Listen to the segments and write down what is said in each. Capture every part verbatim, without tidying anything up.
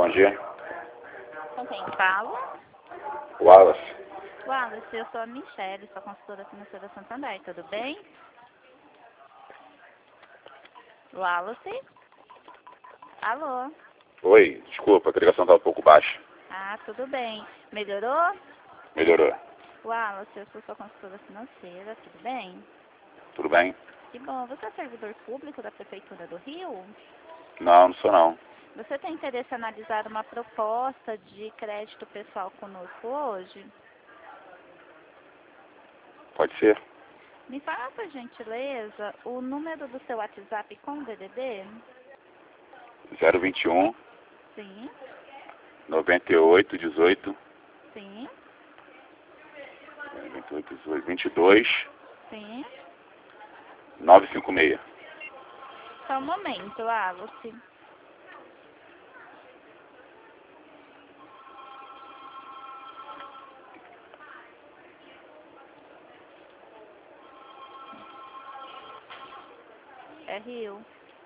bom dia. Com quem falo? Wallace. Wallace, eu sou a Michelle, sou consultora financeira Santander, tudo bem? Wallace? Alô? Oi, desculpa, a ligação tá um pouco baixa. Ah, tudo bem. Melhorou? Melhorou. Wallace, eu sou sua consultora financeira, tudo bem? Tudo bem? Que bom. Você é servidor público da Prefeitura do Rio? Não, não sou não. Você tem interesse em analisar uma proposta de crédito pessoal conosco hoje? Pode ser. Me fala, por gentileza, o número do seu WhatsApp com D D D? zero vinte e um, Sim, noventa e oito, dezoito, sim, noventa e oito, dezoito, vinte e dois, sim. novecentos e cinquenta e seis. Só um momento, Wallace. É Rio.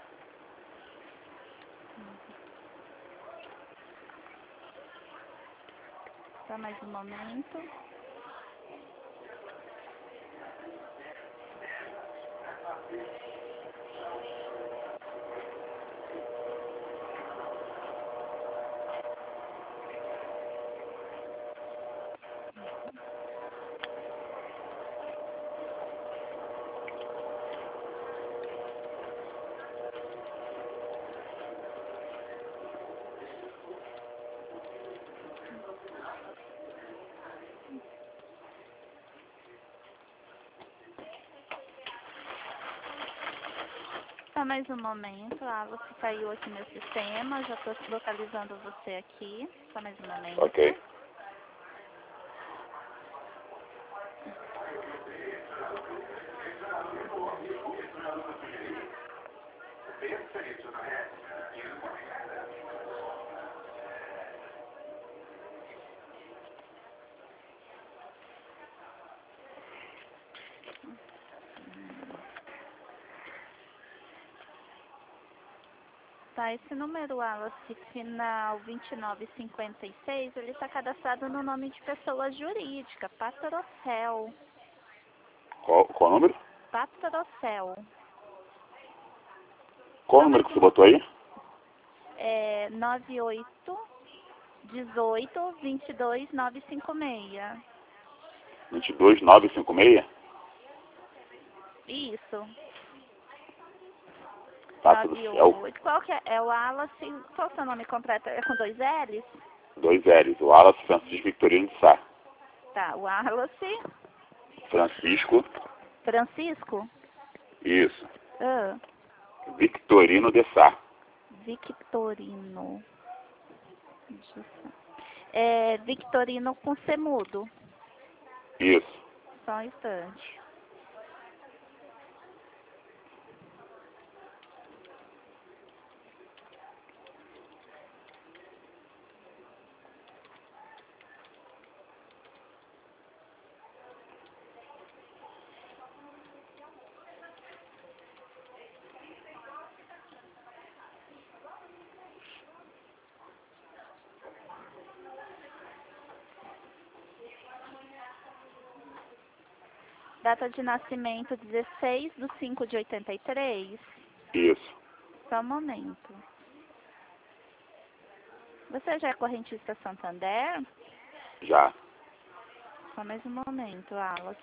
Só mais um momento. Só mais um momento, Wallace caiu aqui meu sistema, já estou localizando você aqui. Só mais um momento. Ok. Tá, esse número, Wallace, final vinte e nove cinquenta e seis, ele está cadastrado no nome de pessoa jurídica, Patrocel. Qual, qual o número? Patrocel. Qual o número que você botou aí? É nove oito dezoito vinte e dois nove cinco seis. vinte e dois, novecentos e cinquenta e seis? Isso. Patrocel. nove oito. Qual que é? É o Wallace. Qual é o seu nome completo? É com dois L's? Dois L's. Wallace Francisco Victorino de Sá. Tá, Wallace. Francisco. Francisco? Isso. Ah, Victorino de Sá. Victorino. Deixa eu só- É Victorino com C mudo. Isso. Só um instante. Data de nascimento dezesseis de cinco de oitenta e três. Isso. Só um momento. Você já é correntista Santander? Já. Só mais um momento, Wallace.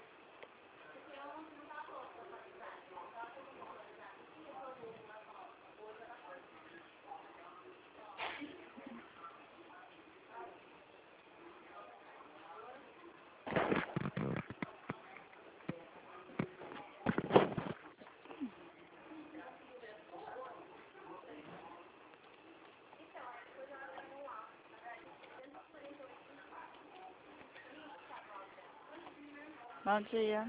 Bom dia.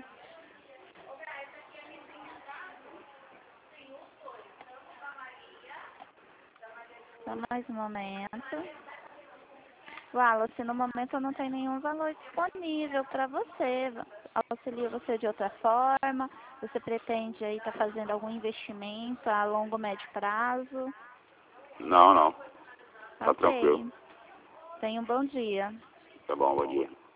Só mais um momento. Wallace, no momento eu não tenho nenhum valor disponível para você. Auxilio você de outra forma? Você pretende aí estar fazendo algum investimento a longo, médio prazo? Não, não. Tá Ok. tranquilo. Tenha um bom dia. Tá bom, bom dia.